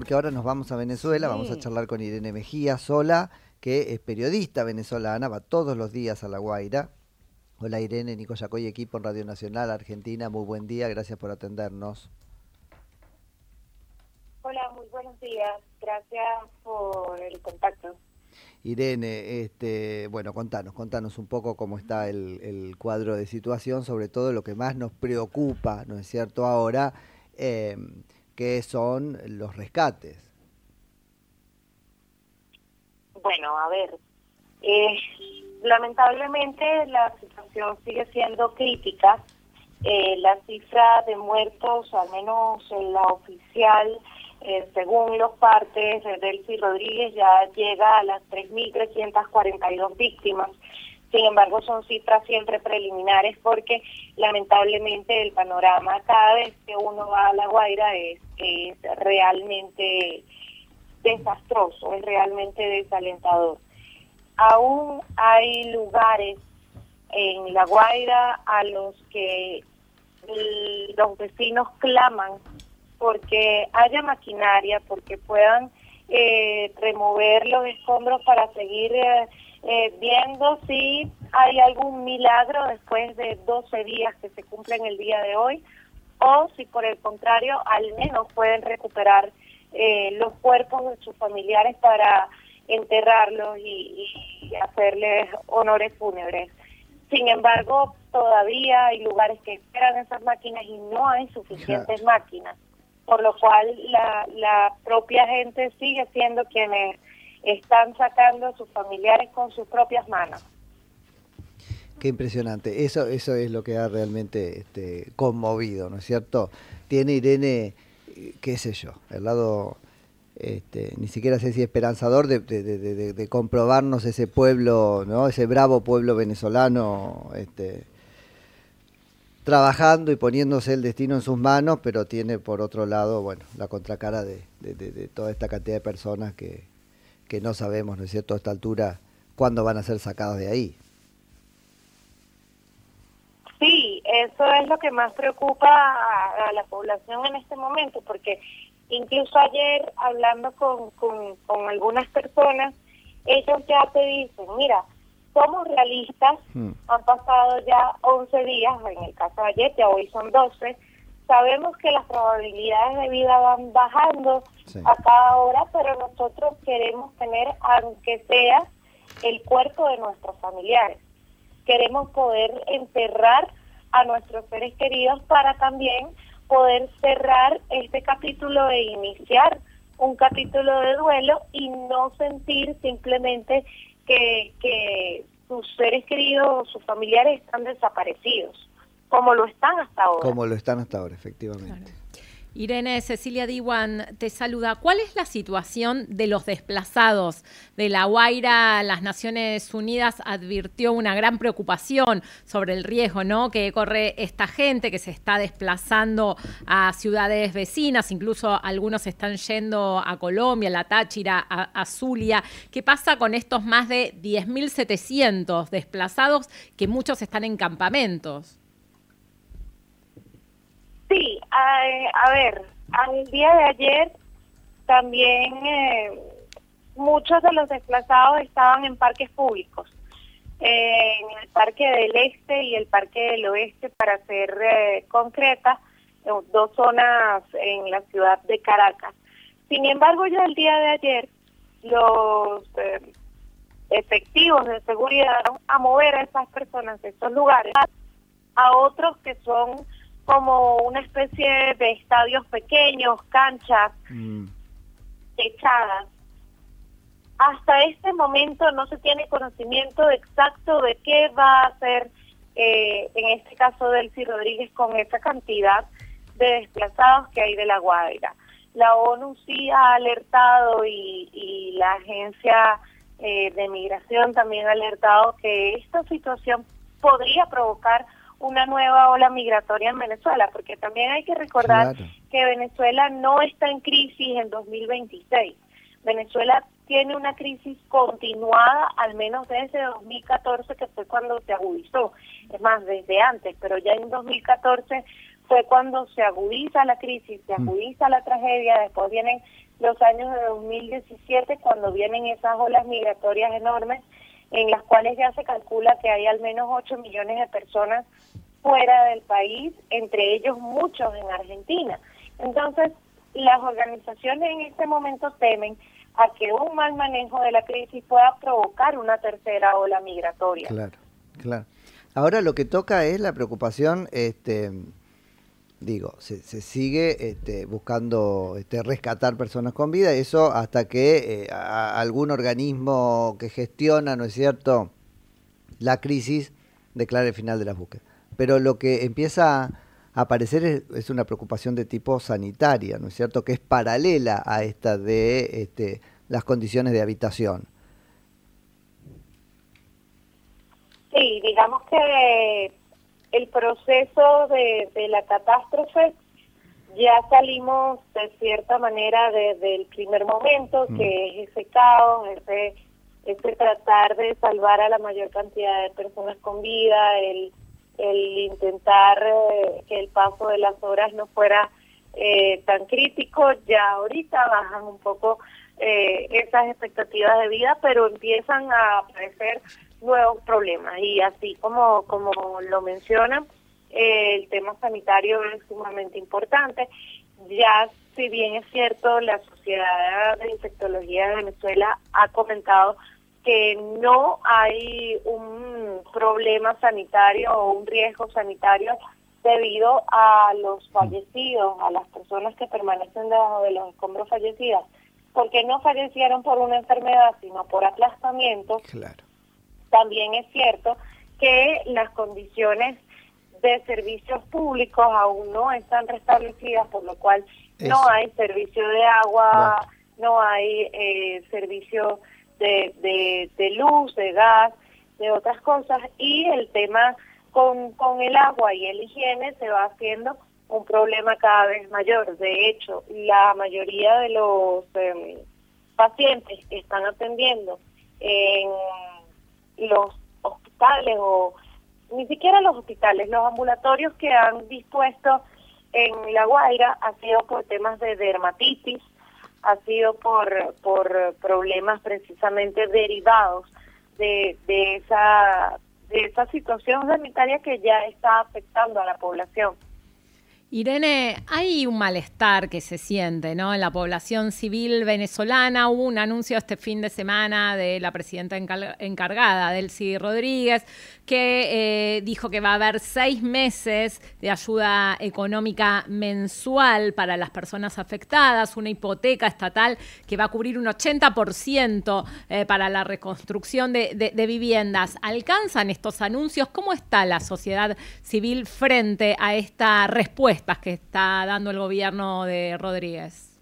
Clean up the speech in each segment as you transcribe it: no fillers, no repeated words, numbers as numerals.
porque ahora nos vamos a Venezuela, vamos a charlar con Irene Mejía Sola, que es periodista venezolana, va todos los días a La Guaira. Hola Irene, Nico Yacoy, equipo en Radio Nacional Argentina, muy buen día, gracias por atendernos. Hola, muy buenos días, gracias por el contacto. Irene, bueno, contanos un poco cómo está el cuadro de situación, sobre todo lo que más nos preocupa, ¿no es cierto?, ahora, que son los rescates. Bueno, a ver, lamentablemente la situación sigue siendo crítica. La cifra de muertos, al menos en la oficial, según los partes de Delcy Rodríguez, ya llega a las 3.342 víctimas. Sin embargo, son cifras siempre preliminares porque lamentablemente el panorama cada vez que uno va a La Guaira es realmente desastroso, es realmente desalentador. Aún hay lugares en La Guaira a los que los vecinos claman porque haya maquinaria, porque puedan remover los escombros para seguir viendo si hay algún milagro después de 12 días que se cumplen el día de hoy, o si por el contrario al menos pueden recuperar los cuerpos de sus familiares para enterrarlos y hacerles honores fúnebres. Sin embargo, todavía hay lugares que esperan esas máquinas y no hay suficientes máquinas, por lo cual la propia gente sigue siendo quienes están sacando a sus familiares con sus propias manos. Qué impresionante, eso es lo que ha realmente conmovido, ¿no es cierto? Tiene Irene, qué sé yo, el lado, ni siquiera sé si esperanzador de comprobarnos ese pueblo, ¿no? Ese bravo pueblo venezolano, trabajando y poniéndose el destino en sus manos, pero tiene por otro lado, bueno, la contracara de toda esta cantidad de personas que no sabemos, ¿no es cierto?, a esta altura, cuándo van a ser sacadas de ahí. Sí, eso es lo que más preocupa a la población en este momento, porque incluso ayer hablando con algunas personas, ellos ya te dicen, mira, somos realistas, han pasado ya 11 días, en el caso de ayer, ya hoy son 12, sabemos que las probabilidades de vida van bajando a cada hora, pero nosotros queremos tener, aunque sea, el cuerpo de nuestros familiares. Queremos poder enterrar a nuestros seres queridos para también poder cerrar este capítulo e iniciar un capítulo de duelo y no sentir simplemente que sus seres queridos, sus familiares están desaparecidos, como lo están hasta ahora. Como lo están hasta ahora, efectivamente. Claro. Irene, Cecilia Diwan te saluda. ¿Cuál es la situación de los desplazados de La Guaira? Las Naciones Unidas advirtió una gran preocupación sobre el riesgo, ¿no?, que corre esta gente que se está desplazando a ciudades vecinas, incluso algunos están yendo a Colombia, a La Táchira, a Zulia. ¿Qué pasa con estos más de 10.700 desplazados, que muchos están en campamentos? Sí, a ver, al día de ayer también muchos de los desplazados estaban en parques públicos, en el Parque del Este y el Parque del Oeste, para ser concreta, dos zonas en la ciudad de Caracas. Sin embargo, ya el día de ayer los efectivos de seguridad van a mover a esas personas de esos lugares a otros que son como una especie de estadios pequeños, canchas echadas. Hasta este momento no se tiene conocimiento exacto de qué va a hacer, en este caso Delcy Rodríguez, con esa cantidad de desplazados que hay de La Guaira. La ONU sí ha alertado y la agencia de migración también ha alertado que esta situación podría provocar una nueva ola migratoria en Venezuela, porque también hay que recordar que Venezuela no está en crisis en 2026. Venezuela tiene una crisis continuada, al menos desde 2014, que fue cuando se agudizó. Es más, desde antes, pero ya en 2014 fue cuando se agudiza la crisis, se agudiza la tragedia, después vienen los años de 2017, cuando vienen esas olas migratorias enormes, en las cuales ya se calcula que hay al menos 8 millones de personas fuera del país, entre ellos muchos en Argentina. Entonces, las organizaciones en este momento temen a que un mal manejo de la crisis pueda provocar una tercera ola migratoria. Claro, claro. Ahora lo que toca es la preocupación, se sigue buscando rescatar personas con vida, eso hasta que algún organismo que gestiona, ¿no es cierto?, la crisis declare el final de las búsquedas. Pero lo que empieza a aparecer es una preocupación de tipo sanitaria, ¿no es cierto?, que es paralela a esta de las condiciones de habitación. Sí, digamos que el proceso de la catástrofe ya salimos de cierta manera desde el primer momento, que es ese caos, ese tratar de salvar a la mayor cantidad de personas con vida, el intentar que el paso de las horas no fuera tan crítico. Ya ahorita bajan un poco esas expectativas de vida, pero empiezan a aparecer nuevos problemas, y así como lo mencionan, el tema sanitario es sumamente importante. Ya, si bien es cierto, la Sociedad de Infectología de Venezuela ha comentado que no hay un problema sanitario o un riesgo sanitario debido a los fallecidos, a las personas que permanecen debajo de los escombros fallecidas, porque no fallecieron por una enfermedad, sino por aplastamiento. Claro. También es cierto que las condiciones de servicios públicos aún no están restablecidas, por lo cual no hay servicio de agua, no hay servicio de luz, de gas, de otras cosas, y el tema con el agua y el higiene se va haciendo un problema cada vez mayor. De hecho, la mayoría de los pacientes que están atendiendo en los hospitales, o ni siquiera los hospitales, los ambulatorios que han dispuesto en La Guaira, ha sido por temas de dermatitis, ha sido por problemas precisamente derivados de esa situación sanitaria que ya está afectando a la población. Irene, hay un malestar que se siente, ¿no?, en la población civil venezolana. Hubo un anuncio este fin de semana de la presidenta encargada, Delcy Rodríguez, que dijo que va a haber 6 meses de ayuda económica mensual para las personas afectadas, una hipoteca estatal que va a cubrir un 80% para la reconstrucción de viviendas. ¿Alcanzan estos anuncios? ¿Cómo está la sociedad civil frente a esta respuesta que está dando el gobierno de Rodríguez?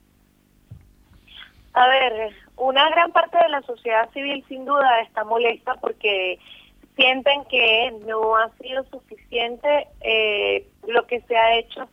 A ver, una gran parte de la sociedad civil sin duda está molesta porque sienten que no ha sido suficiente lo que se ha hecho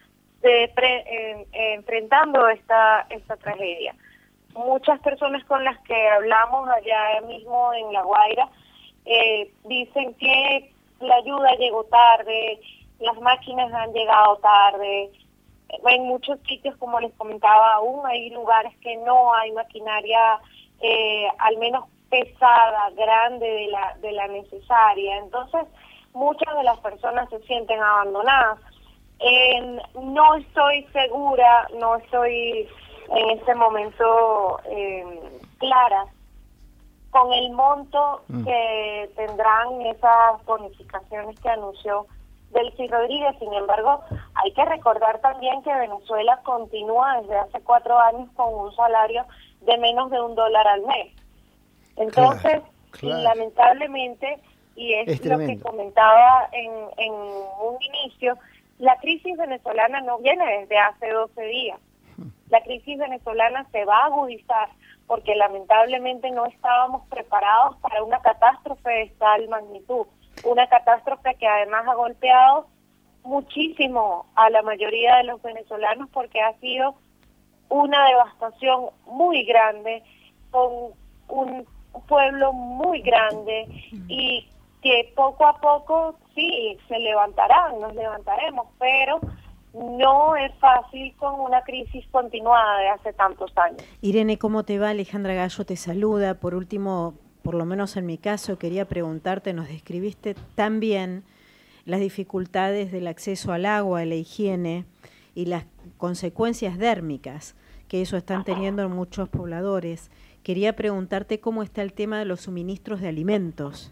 enfrentando esta tragedia. Muchas personas con las que hablamos allá mismo en La Guaira dicen que la ayuda llegó tarde, las máquinas han llegado tarde. En muchos sitios, como les comentaba, aún hay lugares que no hay maquinaria al menos pesada, grande de la necesaria. Entonces, muchas de las personas se sienten abandonadas. No estoy segura, no estoy en este momento clara con el monto que tendrán esas bonificaciones que anunció Delcy Rodríguez. Sin embargo, hay que recordar también que Venezuela continúa desde hace 4 años con un salario de menos de $1 al mes. Entonces, claro. Lamentablemente, y es lo que comentaba en un inicio, la crisis venezolana no viene desde hace 12 días. La crisis venezolana se va a agudizar porque lamentablemente no estábamos preparados para una catástrofe de tal magnitud. Una catástrofe que además ha golpeado muchísimo a la mayoría de los venezolanos porque ha sido una devastación muy grande, con un pueblo muy grande, y que poco a poco sí se levantarán, nos levantaremos, pero no es fácil con una crisis continuada de hace tantos años. Irene, ¿cómo te va? Alejandra Gallo te saluda. Por último, por lo menos en mi caso, quería preguntarte, nos describiste tan bien las dificultades del acceso al agua, a la higiene y las consecuencias dérmicas que eso están teniendo en muchos pobladores. Quería preguntarte cómo está el tema de los suministros de alimentos.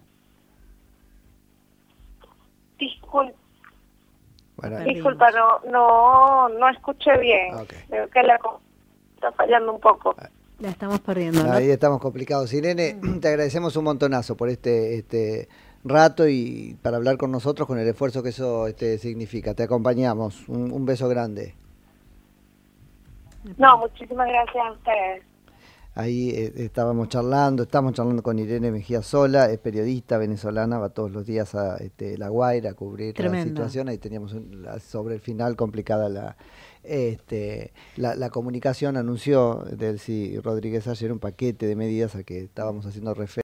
Disculpa, no escuché bien. Okay. Creo que la está fallando un poco. La estamos perdiendo, ¿no? Ahí estamos complicados. Irene, te agradecemos un montonazo por este rato y para hablar con nosotros, con el esfuerzo que eso significa. Te acompañamos. Un beso grande. No, muchísimas gracias a ustedes. Ahí estamos charlando con Irene Mejía Sola, es periodista venezolana, va todos los días a La Guaira a cubrir la situación. Ahí teníamos sobre el final complicada la comunicación. Anunció Delcy Rodríguez ayer un paquete de medidas a que estábamos haciendo referencia.